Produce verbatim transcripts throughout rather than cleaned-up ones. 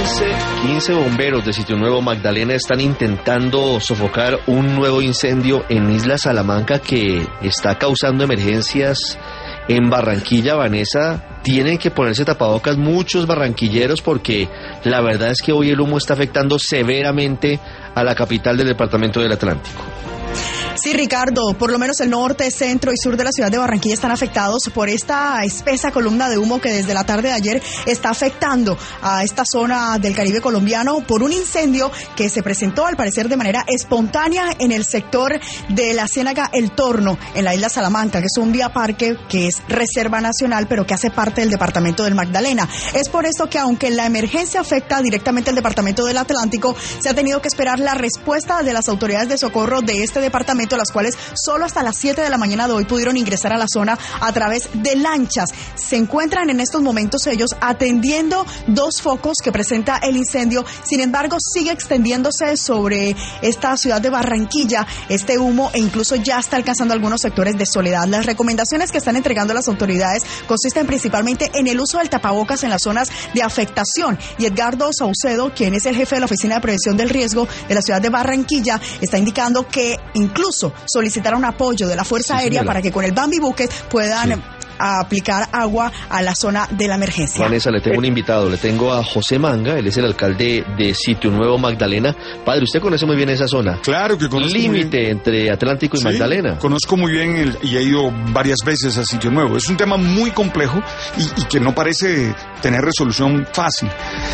quince bomberos de Sitio Nuevo Magdalena están intentando sofocar un nuevo incendio en Isla Salamanca que está causando emergencias en Barranquilla. Vanessa, tienen que ponerse tapabocas muchos barranquilleros porque la verdad es que hoy el humo está afectando severamente a la capital del departamento del Atlántico. Sí, Ricardo, por lo menos el norte, centro y sur de la ciudad de Barranquilla están afectados por esta espesa columna de humo que desde la tarde de ayer está afectando a esta zona del Caribe colombiano por un incendio que se presentó al parecer de manera espontánea en el sector de la Ciénaga El Torno, en la isla Salamanca, que es un vía parque que es reserva nacional, pero que hace parte del departamento del Magdalena. Es por esto que aunque la emergencia afecta directamente al departamento del Atlántico, se ha tenido que esperar la respuesta de las autoridades de socorro de este departamento, las cuales solo hasta las siete de la mañana de hoy pudieron ingresar a la zona a través de lanchas. Se encuentran en estos momentos ellos atendiendo dos focos que presenta el incendio. Sin embargo, sigue extendiéndose sobre esta ciudad de Barranquilla este humo e incluso ya está alcanzando algunos sectores de Soledad. Las recomendaciones que están entregando las autoridades consisten principalmente en el uso del tapabocas en las zonas de afectación. Y Edgardo Saucedo, quien es el jefe de la Oficina de Prevención del Riesgo de la ciudad de Barranquilla, está indicando que incluso solicitaron apoyo de la Fuerza sí, Aérea para que con el Bambi Bucket puedan sí. aplicar agua a la zona de la emergencia. Vanessa, le tengo un invitado, le tengo a José Manga, él es el alcalde de Sitio Nuevo Magdalena. Padre, usted conoce muy bien esa zona. Claro que conozco. Límite entre Atlántico y sí, Magdalena. Conozco muy bien el, y he ido varias veces a Sitio Nuevo. Es un tema muy complejo y, y que no parece tener resolución fácil.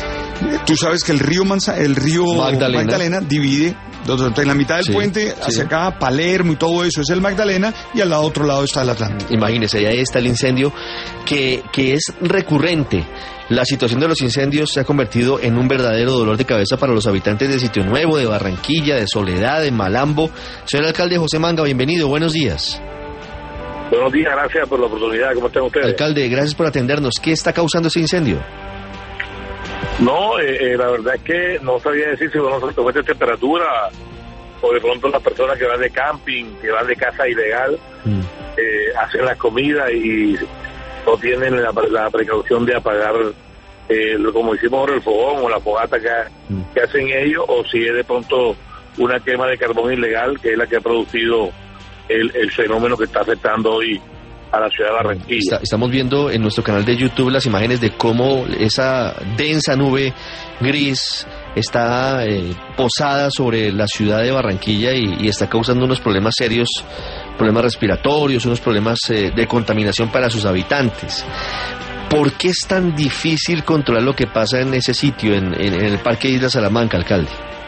Tú sabes que el río Manza, el río Magdalena, Magdalena divide en la mitad del sí, puente hacia sí. acá, Palermo y todo eso es el Magdalena, y al lado otro lado está el Atlántico. Imagínese, ahí está el incendio que, que es recurrente. La situación de los incendios se ha convertido en un verdadero dolor de cabeza para los habitantes de Sitio Nuevo, de Barranquilla, de Soledad, de Malambo. Señor alcalde José Manga, bienvenido, buenos días. Buenos días, gracias por la oportunidad, ¿cómo están ustedes? Alcalde, gracias por atendernos. ¿Qué está causando ese incendio? No, eh, eh, la verdad es que no sabía decir si son las consecuencias de temperatura o de pronto las personas que van de camping, que van de casa ilegal, mm. eh, hacen la comida y no tienen la, la precaución de apagar, eh, como hicimos ahora, el fogón o la fogata que, mm. que hacen ellos, o si es de pronto una quema de carbón ilegal, que es la que ha producido el, el fenómeno que está afectando hoy a la ciudad de Barranquilla. Está, estamos viendo en nuestro canal de YouTube las imágenes de cómo esa densa nube gris está eh, posada sobre la ciudad de Barranquilla y, y está causando unos problemas serios, problemas respiratorios, unos problemas eh, de contaminación para sus habitantes. ¿Por qué es tan difícil controlar lo que pasa en ese sitio, en, en, en el Parque Isla Salamanca, alcalde?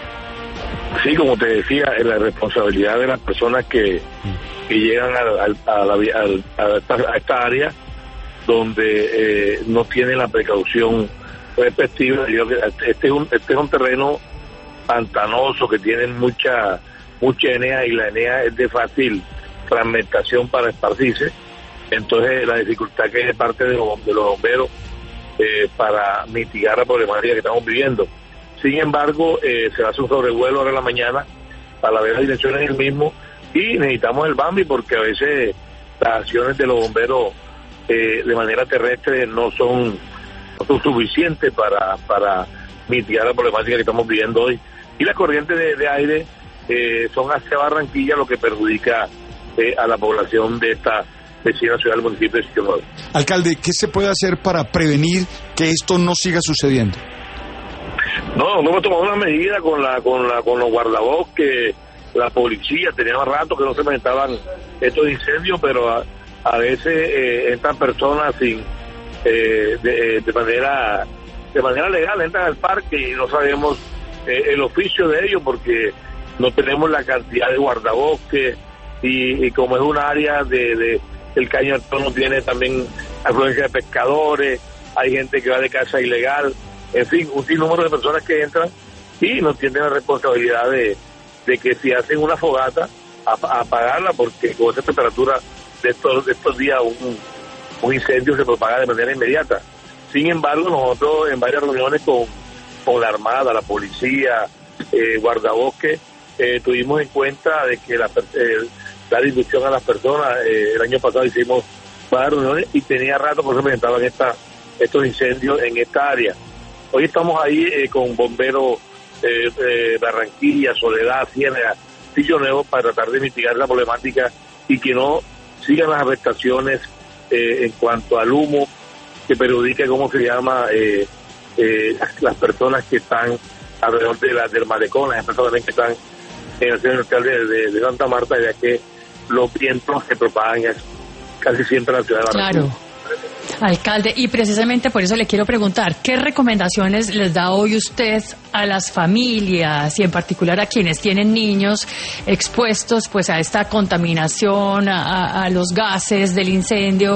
Sí, como te decía, es la responsabilidad de las personas que, que llegan a, a, a, la, a, a, esta, a esta área donde eh, no tienen la precaución respectiva. Este es un, este es un terreno pantanoso que tiene mucha mucha enea y la enea es de fácil fragmentación para esparcirse. Entonces la dificultad que es de parte de los, de los bomberos eh, para mitigar la problemática que estamos viviendo. Sin embargo, eh, se hace un sobrevuelo ahora en la mañana para ver las direcciones del mismo y necesitamos el Bambi porque a veces las acciones de los bomberos eh, de manera terrestre no son, no son suficientes para, para mitigar la problemática que estamos viviendo hoy. Y las corrientes de, de aire eh, son hacia Barranquilla, lo que perjudica eh, a la población de esta vecina ciudad del municipio de Sitio Nuevo. Alcalde, ¿qué se puede hacer para prevenir que esto no siga sucediendo? No, no hemos tomado una medida con la con la con los guardabosques, la policía. Teníamos rato que no se presentaban estos incendios, pero a, a veces eh, estas personas sin eh, de, de manera de manera legal entran al parque y no sabemos eh, el oficio de ellos porque no tenemos la cantidad de guardabosques y, y como es un área de, de el Caño no tiene también afluencia de pescadores, hay gente que va de casa ilegal. En fin, un sinnúmero de personas que entran y no tienen la responsabilidad de, de que si hacen una fogata, a, a apagarla, porque con esa temperatura de estos, de estos días un, un incendio se propaga de manera inmediata. Sin embargo, nosotros en varias reuniones con, con la Armada, la Policía, eh, Guardabosques, eh, tuvimos en cuenta de que la, eh, la difusión a las personas, eh, el año pasado hicimos varias reuniones y tenía rato que se presentaban esta, estos incendios en esta área. Hoy estamos ahí eh, con bomberos eh, eh, Barranquilla, Soledad, Ciénaga, Pillo Nuevo, para tratar de mitigar la problemática y que no sigan las afectaciones eh, en cuanto al humo que perjudica, ¿cómo se llama?, eh, eh, las personas que están alrededor de la, del malecón, las personas también que están en el centro industrial de, de, de Santa Marta, ya que los vientos se propagan casi siempre en la ciudad de Barranquilla. Claro. Alcalde, y precisamente por eso le quiero preguntar, ¿qué recomendaciones les da hoy usted a las familias y en particular a quienes tienen niños expuestos pues a esta contaminación, a, a los gases del incendio,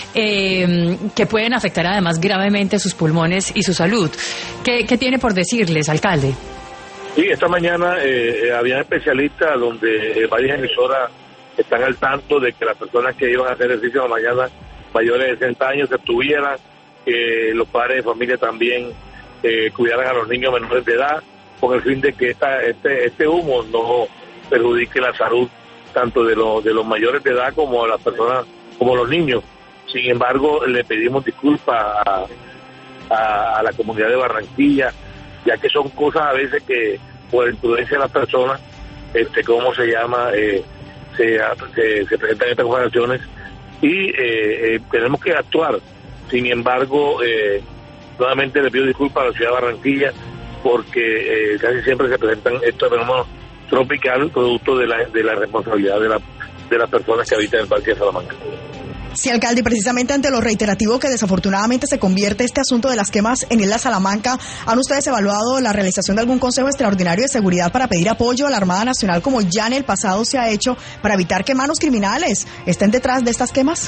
eh, que pueden afectar además gravemente sus pulmones y su salud? ¿Qué, qué tiene por decirles, alcalde? Sí, esta mañana eh, había especialistas donde eh, varias emisoras están al tanto de que las personas que iban a hacer ejercicio en la mañana mayores de sesenta años se abstuvieran, que los padres de familia también eh, cuidaran a los niños menores de edad, con el fin de que esta, este este humo no perjudique la salud tanto de los de los mayores de edad como de las personas, como los niños. Sin embargo, le pedimos disculpas a, a, a la comunidad de Barranquilla, ya que son cosas a veces que por imprudencia de las personas, este, ¿cómo se llama?, eh, se, se, se presentan estas conversaciones y eh, eh, tenemos que actuar. Sin embargo, eh, nuevamente le pido disculpas a la ciudad de Barranquilla porque eh, casi siempre se presentan estos fenómenos tropicales producto de la, de la responsabilidad de, la, de las personas que habitan el Parque de Salamanca. Sí, alcalde, precisamente ante lo reiterativo que desafortunadamente se convierte este asunto de las quemas en Isla Salamanca, ¿han ustedes evaluado la realización de algún consejo extraordinario de seguridad para pedir apoyo a la Armada Nacional, como ya en el pasado se ha hecho, para evitar que manos criminales estén detrás de estas quemas?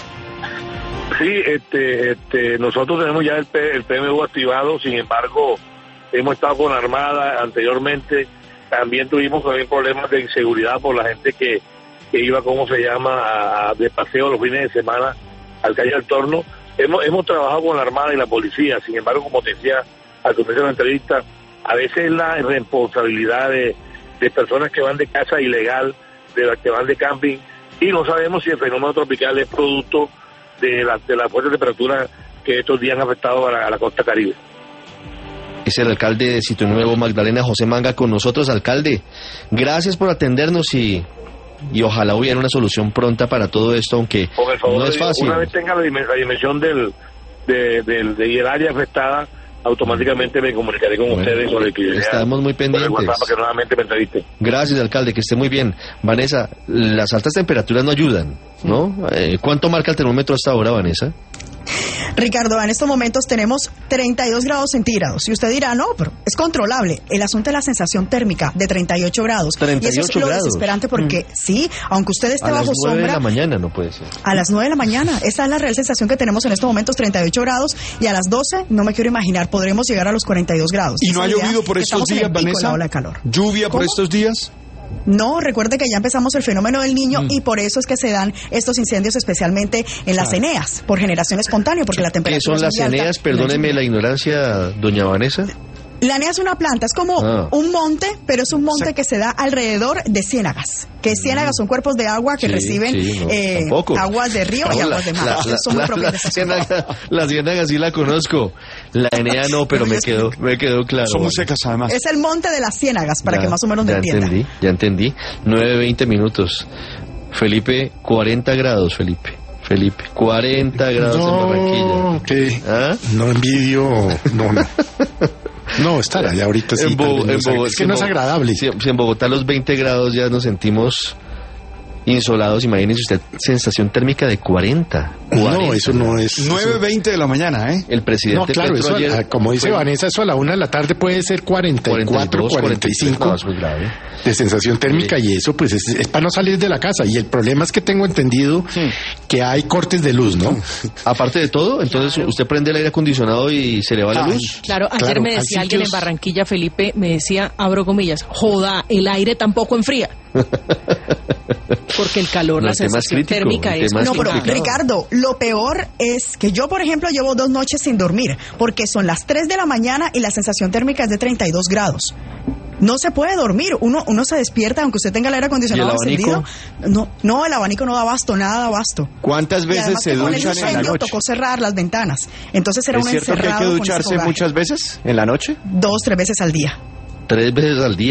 Sí, este, este, nosotros tenemos ya el, P, el P M U activado, sin embargo, hemos estado con la Armada anteriormente, también tuvimos también problemas de inseguridad por la gente que que iba, ¿cómo se llama?, a, a, de paseo los fines de semana al calle del Torno. Hemos, hemos trabajado con la Armada y la Policía, sin embargo, como te decía al comienzo de la entrevista, a veces la responsabilidad de, de personas que van de casa ilegal, de las que van de camping, y no sabemos si el fenómeno tropical es producto de la, de la fuerte temperatura que estos días han afectado a la, a la costa caribe. Es el alcalde de Sitio Nuevo, Magdalena, José Manga, con nosotros. Alcalde, gracias por atendernos y... y ojalá hubiera una solución pronta para todo esto, aunque por el favor, no es fácil. Una vez tenga la, dim- la dimensión del, de, del, de el área afectada, automáticamente me comunicaré con bueno, ustedes sobre el que estamos muy pendientes. Por el WhatsApp para que nuevamente me entreviste. Gracias, alcalde, que esté muy bien. Vanessa, las altas temperaturas no ayudan, ¿no? Eh, ¿Cuánto marca el termómetro hasta ahora, Vanessa? Ricardo, en estos momentos tenemos treinta y dos grados centígrados. Y usted dirá, no, pero es controlable. El asunto es la sensación térmica de treinta y ocho grados. treinta y ocho y eso es lo grados. Desesperante porque, mm. sí, aunque usted esté a bajo sombra... A las nueve de la mañana no puede ser. A las nueve de la mañana. Esa es la real sensación que tenemos en estos momentos, treinta y ocho grados. Y a las doce, no me quiero imaginar, podremos llegar a los cuarenta y dos grados. ¿Y no ha llovido por estos días, Vanessa? Ola de calor. ¿Lluvia por ¿Cómo? estos días? No, recuerde que ya empezamos el fenómeno del Niño mm. y por eso es que se dan estos incendios especialmente en las claro. eneas, por generación espontánea, porque la temperatura ¿Qué son las eneas? Perdóneme la ignorancia, doña Vanessa. La enea es una planta, es como ah. un monte, pero es un monte que se da alrededor de ciénagas. Que ciénagas son cuerpos de agua que sí, reciben sí, no, eh, aguas de río no, y aguas la, de mar. La, la, son la, muy la, la, ciénaga, la ciénaga sí la conozco. La enea no, pero me quedó, me quedó claro. Son muy secas además. Es el monte de las ciénagas, para ya, que más o menos me ya entienda. entendí, ya entendí. nueve veinte minutos. Felipe, cuarenta grados, Felipe. Felipe, cuarenta grados no, en Barranquilla. ¿Qué? ¿Ah? No envidio, no, no. No, estará ya ahorita sí. En Bo- en Bo- es que no es agradable. Si, si en Bogotá los veinte grados ya nos sentimos insolados, imagínense usted, sensación térmica de cuarenta. cuarenta. No, eso no es... nueve veinte de la mañana, ¿eh? El presidente No, claro, Petro eso, ayer, como dice fue, Vanessa, eso a la una de la tarde puede ser cuarenta y cuatro, cuarenta y cinco no, eso es grave. de sensación térmica sí. Y eso pues es, es para no salir de la casa. Y el problema es que tengo entendido sí. que hay cortes de luz, ¿no? Aparte de todo, entonces claro. usted prende el aire acondicionado y se le va claro. la luz. Claro, ayer claro, me decía alguien en Barranquilla, Felipe, me decía, abro comillas, joda, el aire tampoco enfría. Porque el calor, no, la sensación crítico, térmica es... No, pero Ricardo, lo peor es que yo, por ejemplo, llevo dos noches sin dormir, porque son las tres de la mañana y la sensación térmica es de treinta y dos grados. no se puede dormir, uno uno se despierta aunque usted tenga el aire acondicionado encendido. No, no, el abanico no da abasto, nada da abasto. ¿Cuántas veces se duchan en la noche? Tocó cerrar las ventanas. Entonces era un encerrado. ¿Es cierto que hay que ducharse muchas veces en la noche? Dos, tres veces al día. Tres veces al día.